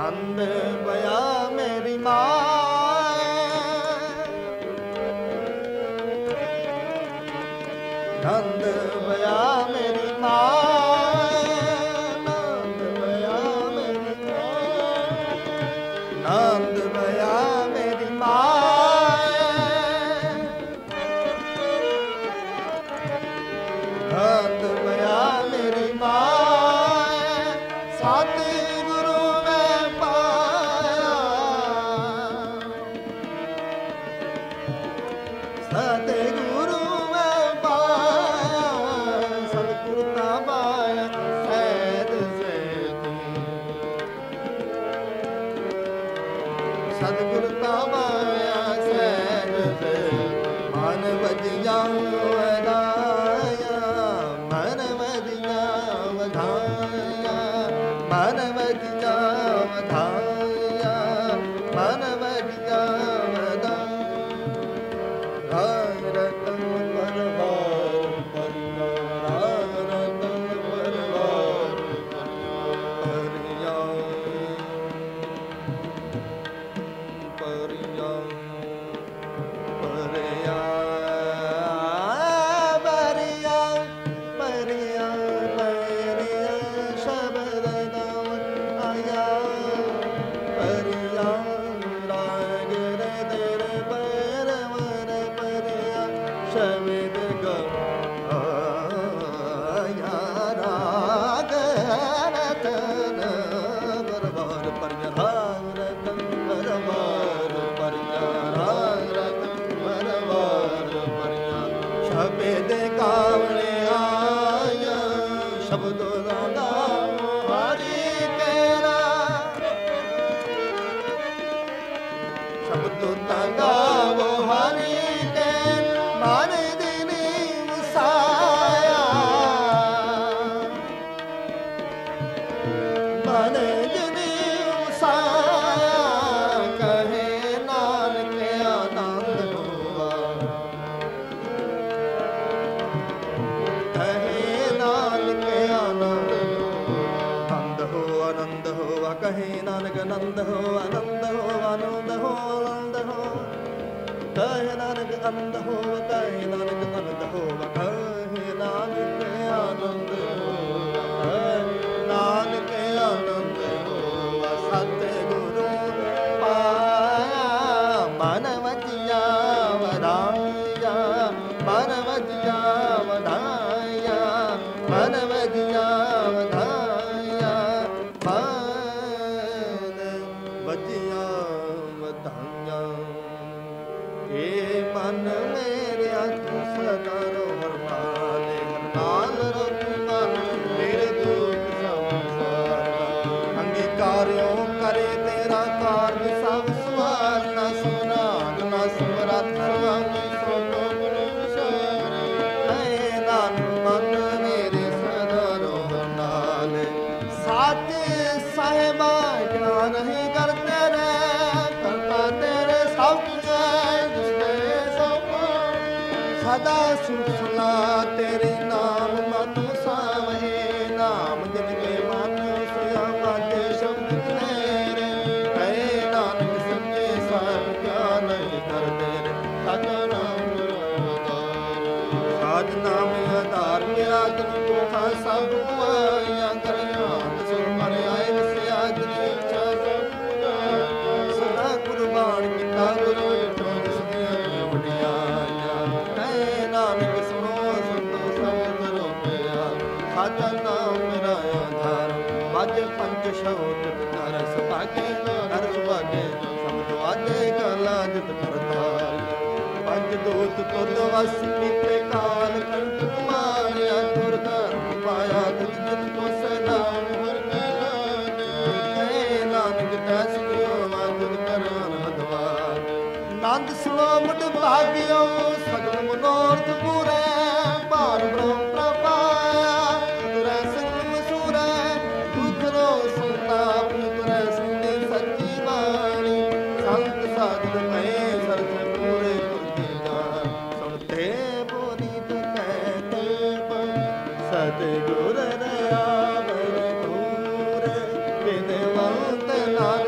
ਨੰਦ ਪਿਆ ਮੇਰੀ ਮਾਂ, ਨੰਦ ਪਿਆ ਮੇਰੀ ਮਾਂ, ਨੰਦ ਪਿਆ ਮੇਰੀ ਮਾਂ, ਨੰਦ ਪਿਆ ਮੇਰੀ ਮਾਂ, ਨੰਦ ਪਿਆ ਮੇਰੀ ਮਾਂ, ਸਤਿਗੁਰੂ ਮੈਂ ਪਾਇਆ, ਸਤਿਗੁਰੂ ਮੈਂ ਪਾਇਆ, ਸਤਿਗੁਰੂ ਤਾਂ ਪਾਇਆ ਸਹਿਜ ਸੇਤੀ, ਸਤਿਗੁਰੂ ਤਾਂ ਪਾਇਆ ਸਹਿਜ ਸੇਤੀ, ਮਨ ਵਜਿਆ ਵਧਾਇਆ, ਮਨ ਵਜਿਆ ਵਧਾਇਆ, ਮਨ ਵਜਿਆ ਵਧਾਇਆ, ਮਨ ਵਜਿਆ ਵਧਾਇਆ, ਰਾਗ ਰਤਨ ਪਰਵਾਰ ਪਰਿਆ, ਰਾਗ ਰਤਨ ਪਰਵਾਰ ਪਰਿਆ, ਪਰਿਆ, ਪਰਿਆ, ਪਰਿਆ, ਪਰਿਆ, ਪਰਿਆ, ਸ਼ਬਦ ਨਾਮ ਆਇਆ, ਪਰਿਆ, ਰਾਗ ਰੇ ਤੇਰੇ ਪੈਰ ਮਨ ਪਰਿਆ, ਸ਼ਬਦ ਗਾਇਆ, ਰਾਗ ਰਤਨ ਪਰਵਾਰ ਪਰਿਆ, ਰਾਗ ਰਤਨ ਪਰਵਾਰ ਪਰਿਆ, ਰਾਗ ਰਤਨ ਪਰਵਾਰ ਪਰਿਆ, ਸ਼ਬਦ ਗਾਵਣੇ ਆਇਆ, ਸ਼ਬਦੋ ਦਾ ਗਾਵੋ ਹਰੀ ਤੇਰਾ, ਸ਼ਬਦੋ ਦਾ ਗਾਵੋ ਹਰੀ ਤੇਰਾ, ਮਨ ਦਿਨੀ ਵਸਾਇਆ, ਮਨ ਦਿਨੀ ਵਸਾਇਆ, ਕਹੇ ਨਾਨਕ ਆਨੰਦ ਹੋਆ, ਕਹੇ ਨਾਨਕ ਆਨੰਦ ਹੋ, ਆਨੰਦ ਹੋਆ, ਕਹੇ ਨਾਨਕ ਆਨੰਦ ਹੋ, ਆਨੰਦ ਹੋ, ਆਨੰਦ ਹੋ, ਆਨੰਦ ਹੋ, ਕਹੇ ਨਾਨਕ ਆਨੰਦ ਹੋ, ਕਹੇ ਨਾਨਕ ਆਨੰਦ ਹੋ, ਕਹੇ ਨਾਨਕ ਆਨੰਦ ਹੋ, ਨਾਨਕ ਆਨੰਦ ਹੋ, ਸਤਿਗੁਰੂ ਪਾਇਆ, ਮਨ ਵਜਿਆ ਵਧਾਇਆ, ਮਨ ਵਜਿਆ ਵਧਾਇਆ, ਮਨ ਵਜਿਆ ਵਧਾਇਆ, ਮਨ ਵਜਿਆ ਵਧਾਇਆ, ਇਹ ਮਨ ਮੇਰੇ ਤੂੰ ਸਦਾ ਰੋਹਰ ਨਾਲੇ, ਨਾਲ ਰੋਤੀ ਮਨ ਮੇਰੇ ਦੁੱਖ ਸੰਸਾਰਾ, ਅੰਗੀਕਾਰਿਓ ਕਰੇ ਤੇਰਾ ਕਾਰਜ ਸਭ ਸਵਾਰਨਾ, ਸੁਨਾਗ ਨਾ ਸਮਰੱਥ ਸੁਆਮੀ ਸੋਟੋ ਗੁਰੂ ਵਿਚਾਰੇ, ਹੈ ਨਾਨਕ ਮਨ ਮੇਰੇ ਸਦਾ ਰੋਹਰ ਨਾਲੇ, ਸਾਚੇ ਸਾਹਿਬਾ ਗਿਆਨ ਹੀ ਕਰਤੇ ਰੇ, ਕਰਤਾ ਤੇਰੇ ਸਭ ਕੁਝ ਹੈ, ਜਿਸਦੇ ਸਭ ਸਦਾ ਸੁਖ ਸੁਲਾ, ਤੇਰੇ ਨਾਮ ਮਨ ਸਾਵਹੇ, ਨਾਮ ਜਨ ਕੇ ਮਨ ਸਿਆ ਮਾਤੇ ਸ਼ਬਦ ਤੇਰੇ, ਕਹੇ ਨਾਨਕ ਸੱਚੇ ਸਾਹਿਬ ਗਿਆਨ ਹੀ ਕਰਤੇ ਰੇ, ਸਤ ਨਾਮ ਆਧਾਰ, ਸਾਧ ਨਾਮ ਆਧਾਰ ਮੇਰਾ ਤਨ ਕੋਠਾ ਸਭ ਪਾਇਆ, ਕਰਿਆਨ ਸੁਰ ਮਨ ਆਏ ਵਸਿਆ ਜਿਨੀ ਇੱਛਾ ਸਭ ਪੁਜਾਇਆ, ਸਦਾ ਕੁਰਬਾਨ ਕੀਤਾ ਗੁਰੂ ਏਠੋ ਜਿਸ ਦੀਆਂ ਵਡਿਆਈਆਂ, ਕਹੇ ਨਾਨਕ ਸੁਣੋ ਸੰਤੋ ਸਭ ਕਰੋ ਪਿਆ, ਸਾਚਾ ਨਾਮ ਮੇਰਾ ਆਧਾਰ, ਵਾਜ ਪੰਜ ਸ਼ਬਦ ਧਰ ਸੁਭਾਗੇ, ਹਰ ਸੁਭਾਗੇ ਸਬਦ ਵਾਜੇ ਕਾਲਾ ਜਿਤ ਕਰਤਾਰ, ਪੰਜ ਦੂਤ ਤੁਧ ਵਸ ਕੀਤੇ ਕਾਲ ਕੰਠ ਮਾਰਿਆ, ਤੁਰ ਧਰਮ ਪਾਇਆ ਤੁਝ ਜਿਤ ਕੋ ਸਨਾਮ ਹਰ ਕਰਾਨ, ਕਹੇ ਨਾਨਕ ਤੈਸ ਕਿਉ ਵਾਜੁਦ ਕਰਾਨ ਹਦਵਾਰ, ਨੰਦ ਸੁਣੋ ਮੁਢ ਭਾਗਿਓ ਸਗਲ ਮਨੋਰਥ ਪੂਰੇ, ਭਾਰ ਬ੍ਰਹਮ ਪ੍ਰਪਾਇਆ, ਤੁਰੈ ਸਿੰਘ ਮਸੂਰੈ, ਦੁਖ ਰੋ ਸੰਤਾਪ ਤੁਰੈ ਸੁਣੀ ਸੱਚੀ ਬਾਣੀ, ਸੰਤ ਸਾਧਨ ਭਏ ਸਰਸ ਪੂਰੇ ਤੁਰਤੀ ਜਾਨ, ਸੁਣਤੇ ਬੋਲੀ ਤੇ ਕਹਿਤੇ ਸਤਿਗੁਰ ਦਇਆ ਬਰ ਪੂਰੇ, ਬਿਨਵੰਤ ਨਾਨਕ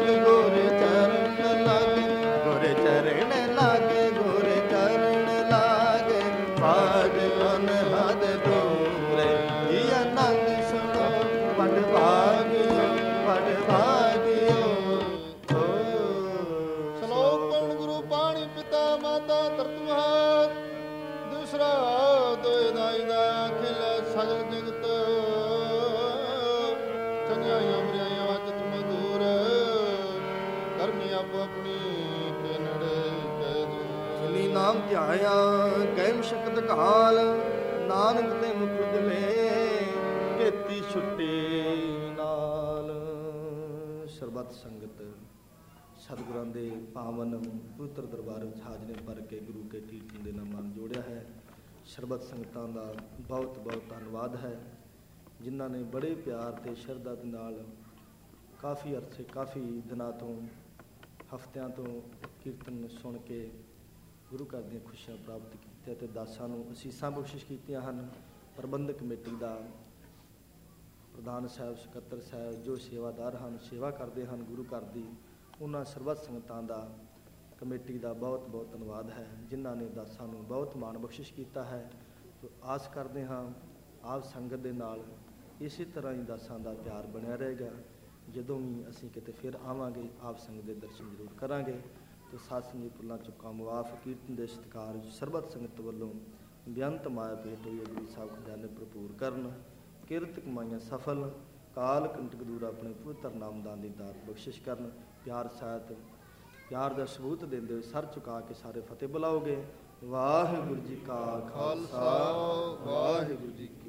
ਚੰਗਿਆਈਆਂ ਬੁਰਾਈਆਂ ਵਿੱਚ ਤੁਮੇ ਦੂਰ, ਕਰਮੀ ਆਪੋ ਆਪਣੀ ਕੇ ਨੜੇ ਕਹਿ ਦੂਰ। ਜਿਨੀ ਨਾਮ ਧਿਆਇਆ ਕਹਿਮ ਸ਼ਕਤ ਕਾਲ, ਨਾਨਕ ਤੇ ਮੁਖ ਦਿਲੇ ਕੀਤੀ ਛੁੱਟੀ ਨਾਲ। ਸਰਬੱਤ ਸੰਗਤ ਸਤਿਗੁਰਾਂ ਦੇ ਪਾਵਨ ਪਵਿੱਤਰ ਦਰਬਾਰ ਵਿੱਚ ਹਾਜ਼ਰੀ ਭਰ ਕੇ ਗੁਰੂ ਕੇ ਕੀਰਤਨ ਦੇ ਨਾਲ ਮਨ ਜੋੜਿਆ ਹੈ। ਸਰਬੱਤ ਸੰਗਤਾਂ ਦਾ ਬਹੁਤ ਬਹੁਤ ਧੰਨਵਾਦ ਹੈ, ਜਿਨ੍ਹਾਂ ਨੇ ਬੜੇ ਪਿਆਰ ਅਤੇ ਸ਼ਰਧਾ ਦੇ ਨਾਲ ਕਾਫੀ ਅਰਸੇ ਕਾਫੀ ਦਿਨਾਂ ਤੋਂ ਹਫ਼ਤਿਆਂ ਤੋਂ ਕੀਰਤਨ ਸੁਣ ਕੇ ਗੁਰੂ ਘਰ ਦੀਆਂ ਖੁਸ਼ੀਆਂ ਪ੍ਰਾਪਤ ਕੀਤੀਆਂ ਅਤੇ ਦਾਸਾਂ ਨੂੰ ਅਸੀਸਾਂ ਬਖਸ਼ਿਸ਼ ਕੀਤੀਆਂ ਹਨ। ਪ੍ਰਬੰਧਕ ਕਮੇਟੀ ਦਾ ਪ੍ਰਧਾਨ ਸਾਹਿਬ, ਸਕੱਤਰ ਸਾਹਿਬ, ਜੋ ਸੇਵਾਦਾਰ ਹਨ, ਸੇਵਾ ਕਰਦੇ ਹਨ ਗੁਰੂ ਘਰ ਦੀ, ਉਹਨਾਂ ਸਰਬੱਤ ਸੰਗਤਾਂ ਦਾ ਕਮੇਟੀ ਦਾ ਬਹੁਤ ਬਹੁਤ ਧੰਨਵਾਦ ਹੈ, ਜਿਨ੍ਹਾਂ ਨੇ ਦਾਸਾਂ ਨੂੰ ਬਹੁਤ ਮਾਣ ਬਖਸ਼ਿਸ਼ ਕੀਤਾ ਹੈ। ਸੋ ਆਸ ਕਰਦੇ ਹਾਂ ਆਪ ਸੰਗਤ ਦੇ ਨਾਲ ਇਸੇ ਤਰ੍ਹਾਂ ਹੀ ਦਾਸਾਂ ਦਾ ਪਿਆਰ ਬਣਿਆ ਰਹੇਗਾ। ਜਦੋਂ ਵੀ ਅਸੀਂ ਕਿਤੇ ਫਿਰ ਆਵਾਂਗੇ ਆਪ ਸੰਗਤ ਦੇ ਦਰਸ਼ਨ ਜ਼ਰੂਰ ਕਰਾਂਗੇ। ਅਤੇ ਸਤਸੰਗੀ ਪੁੱਲਾਂ ਚੁੱਕਾ ਮੁਆਫ ਕੀਰਤਨ ਦੇ ਸਤਿਕਾਰ ਸਰਬੱਤ ਸੰਗਤ ਵੱਲੋਂ ਬੇਅੰਤ ਮਾਇਆ ਭੇਟ ਹੋਈ ਹੈ। ਗੁਰੂ ਸਾਹਿਬ ਖਜ਼ਾਨੇ ਭਰਪੂਰ ਕਰਨ, ਕਿਰਤ ਕਮਾਈਆਂ ਸਫਲ, ਕਾਲ ਕੰਟਕ ਦੂਰ ਆਪਣੇ ਪਵਿੱਤਰ ਨਾਮਦਾਨ ਦੀ ਦਾਤ ਬਖਸ਼ਿਸ਼ ਕਰਨ। ਪਿਆਰ ਸਾਹਿਤ ਪਿਆਰ ਦਾ ਸਬੂਤ ਦਿੰਦੇ ਹੋਏ ਸਰ ਝੁਕਾ ਕੇ ਸਾਰੇ ਫਤਿਹ ਬੁਲਾਓਗੇ। ਵਾਹਿਗੁਰੂ ਜੀ ਕਾ ਖਾਲਸਾ, ਵਾਹਿਗੁਰੂ ਜੀ ਕੀ